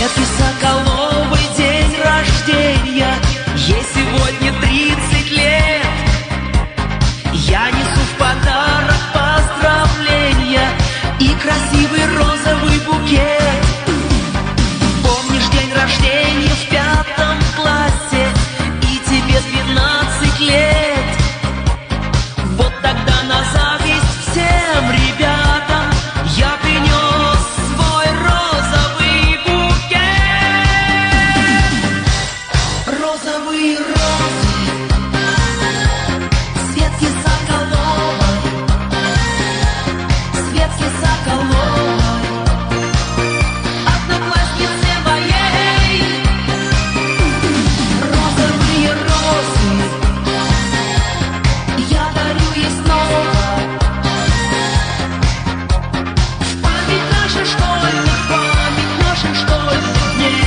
Светке Соколовой день рождения, ей сегодня 30 лет. Я несу в подарок поздравления и красивый розовый букет. Помнишь день рождения в 5 классе, и тебе 12 лет? Вот тогда на зависть всем ребятам я принес свой розовый букет. Розовые розы Светке Соколовой, Светке Соколовой, однокласснице моей. Розовые розы я дарю ей снова, в память наших школьных дней.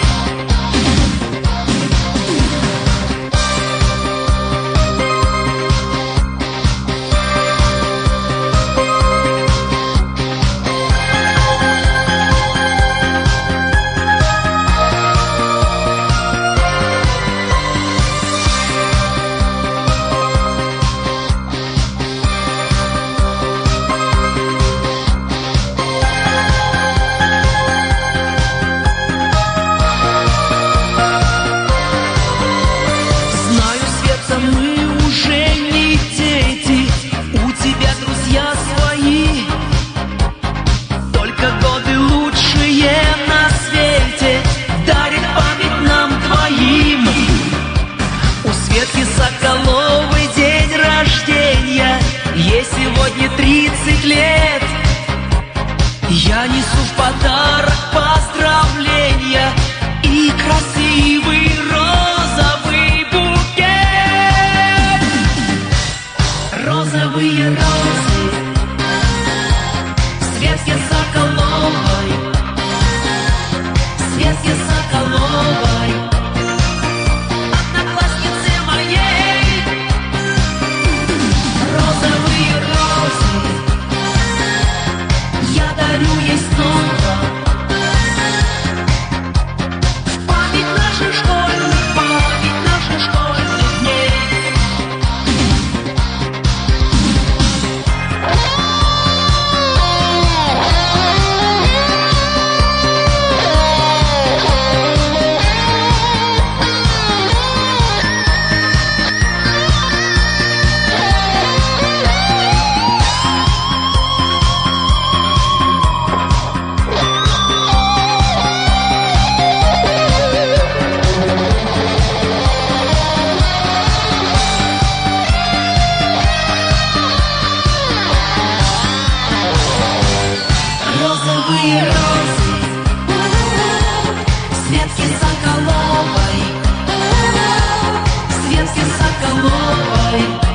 Знаю, Света, мы уже не дети, у тебя друзья свои, только годы лучшие на свете дарит память нам двоим. У Светки Соколовой день рождения, ей сегодня 30 лет. Я несу в подарок поздравления и красивый розовый букет. Розовые розы Светке Соколовой, Светке Соколовой, однокласснице моей. Розовые розы я дарю ей снова, в память наших школьных дней. Розовые розы Светке Соколовой, Светке Соколовой.